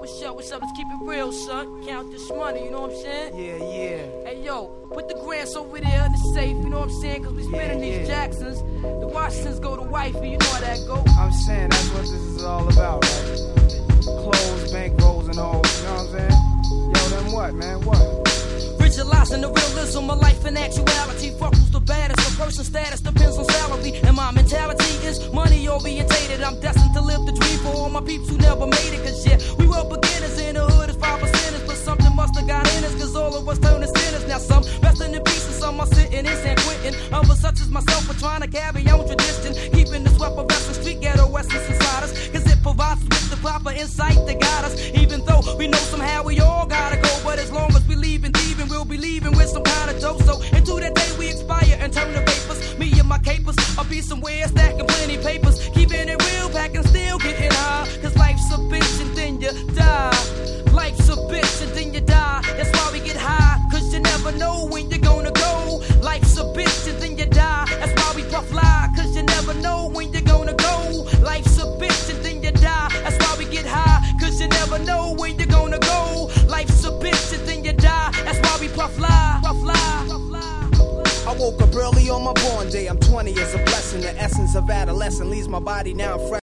what's up? Let's keep it real, son. Count this money, you know what I'm saying? Yeah. Hey, yo, put the grants over there in the safe, you know what I'm saying? Cause we spending these Jacksons. The Washingtons go to wifey, you know how that go. I'm saying that's what this is all about, right? Clothes, bankrolls, and hoes, you know what I'm saying? Yo, then what, man? What? Visualizing the realism of life and actuality. Fuck who's the baddest, the person status depends on salary. And my mentality is money orientated. I'm destined to live the dream for all my peeps who never made it. Cause yeah, we were beginners in the hood as 5%ers. But something must have got in us, cause all of us turned to sinners. Now some resting in peace and some are sitting in San Quentin. Others such as myself are trying to carry on tradition, keeping the sweat of Western street ghetto essence inside us. Cause it provides us with the proper insight to guide us. Even though we know somehow we all gotta go, but as long as we leave and thieving, we'll be leaving with some kind of dough. So into that day we expire and turn to vapors. Me and my capers, I'll be somewhere stacking plenty papers, keeping it real, packing still getting high. Cause life's a bitch and then you die. Life's a bitch and then you die. That's why we get high, cause you never know when you're gonna go. Life's a bitch and then you die. That's why we puff lie, cause you never know when you're gonna go. Life's a bitch and then you die. That's why we get high, cause you never know when you're gonna go. Life's a bitch and then you die. That's why we puff lie, puff lie, puff lie. I woke up early on my born day. I'm 20, it's a blessing. The essence of adolescence leaves my body now fresh.